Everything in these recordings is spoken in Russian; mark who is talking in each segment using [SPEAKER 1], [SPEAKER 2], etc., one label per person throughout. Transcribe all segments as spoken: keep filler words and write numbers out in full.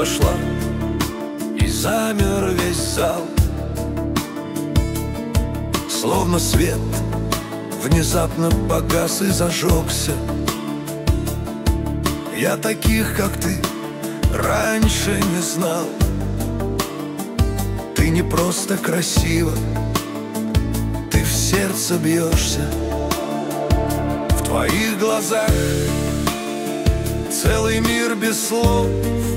[SPEAKER 1] вошла, и замер весь зал. Словно свет внезапно погас и зажегся. Я таких, как ты, раньше не знал. Ты не просто красива, ты в сердце бьешься. В твоих глазах целый мир без слов.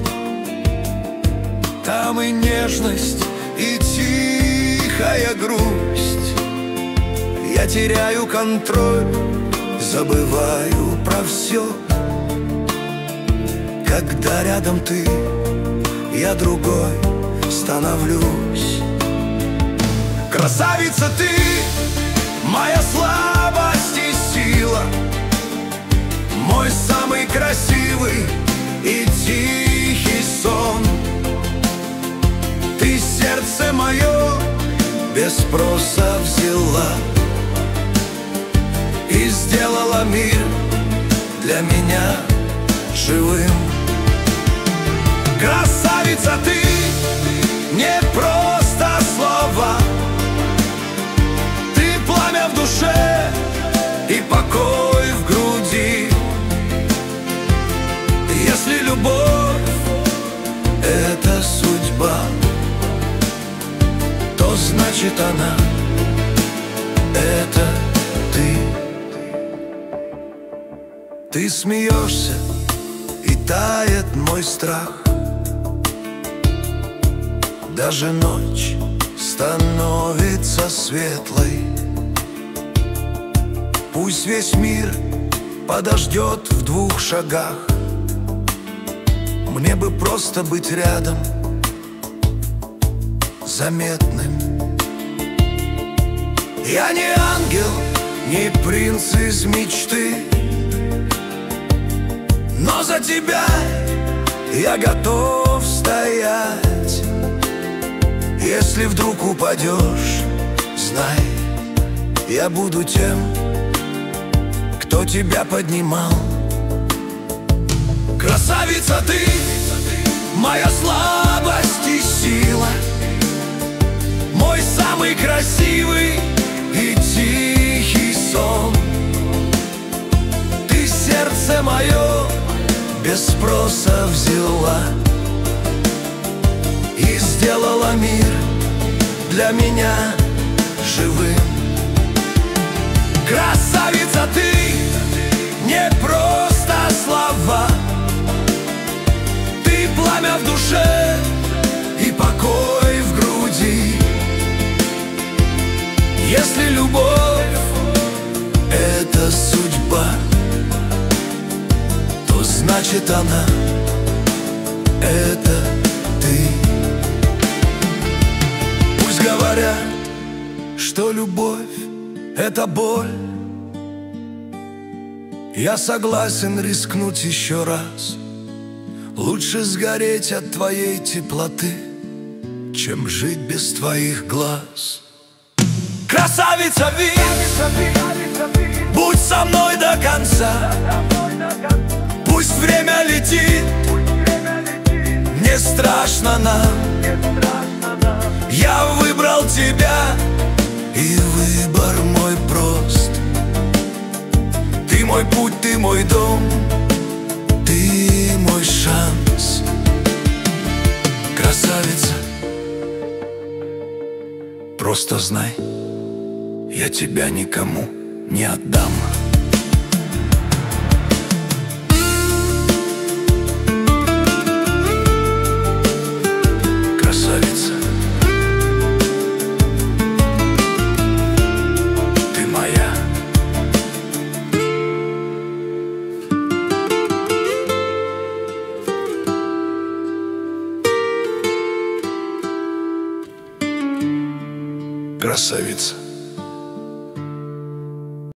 [SPEAKER 1] Там и нежность, и тихая грусть. Я теряю контроль, забываю про все. Когда рядом ты, я другой становлюсь. Красавица ты, моя слабость и сила, мой самый красивый и тихий сон. Ты сердце мое без спроса взяла и сделала мир для меня живым. Красавица ты, не просто слова, ты пламя в душе и покой в груди. Если любовь — это судьба, то значит она — это ты. Ты смеешься, и тает мой страх. Даже ночь становится светлой. Пусть весь мир подождет в двух шагах. Мне бы просто быть рядом, заметным. Я не ангел, не принц из мечты, но за тебя я готов стоять. Если вдруг упадешь, знай, я буду тем, кто тебя поднимал. Красавица ты, моя слабость и сила, мой самый красивый и тихий сон. Ты сердце мое без спроса взяла и сделала мир для меня живым. Красавица ты, не просто слова, ты пламя в душе и покой в груди. Если любовь — это судьба, то значит она — это ты. Пусть говорят, что любовь — это боль, я согласен рискнуть еще раз. Лучше сгореть от твоей теплоты, чем жить без твоих глаз. Красавица Ви, будь со мной до конца. Пусть время летит, не страшно нам. Я выбрал тебя, и выбор мой прост. Ты мой путь, ты мой дом, ты мой шанс. Красавица, просто знай, я тебя никому не отдам. Красавица, ты моя. Красавица.